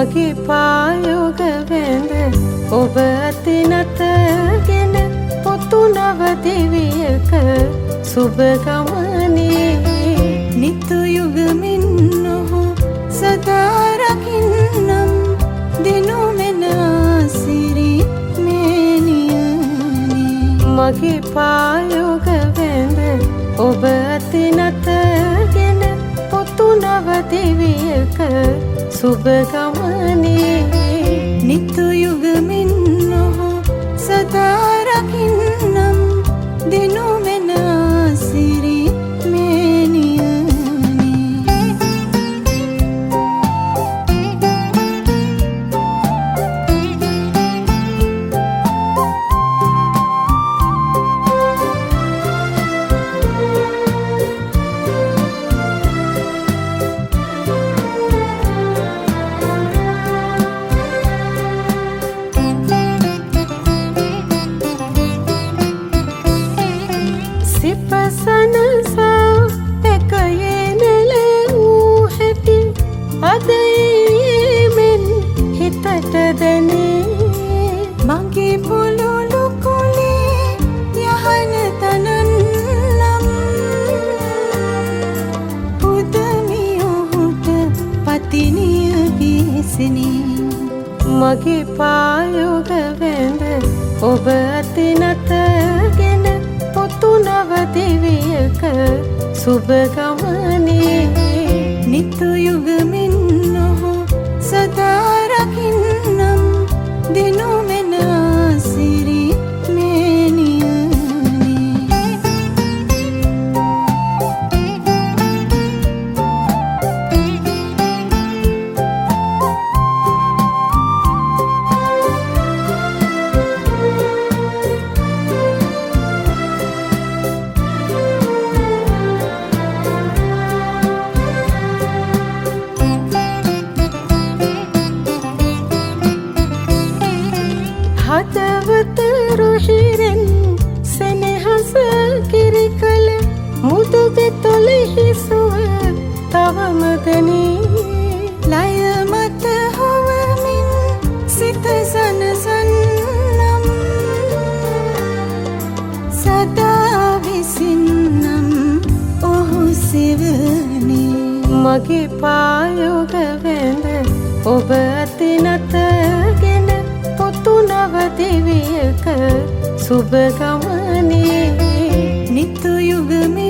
මගේ පායෝග වැඳ ඔබ අතිනතගෙන පොතු නව දිවියක සුබ ගමනේ නිතු යුගමින් නොහු සදා රකින්නම් දිනු මෙන සිරි මේනියනේ මගේ පායෝග වැඳ ඔබ අතිනතගෙන පොතු නව දිවියක සුබ ගමනේ නිතු යුගමින් නොහු සදා රකින්නම් දිනු මෙන සිරි මගේ පොළොලු කොලේ යහන තනන්නම් පුදමියොහුට පතිනිය බිසිනේ මගේ පායෝග වැඳ ඔබ අතිනතගෙන පොතු නව දිවියක සුබ ගමනේ නිතු යුගමින් නොහු සදා රකින්නම් දිනු මෙන සිරි මේනියනේ හදවත රුහිරෙන් සෙනෙහස කිරිකල මුදු දෙතොලෙහි සුව තවම දැනේ ලය මත හොවමින් සිත සනසන්නම් සදා විසින්නම් ඔහු සෙවනේ මගේ පායෝග වැඳ ඔබ අතිනතගෙන පොතු නව දිවියක සුබ ගමනේ නිතු යුගමේ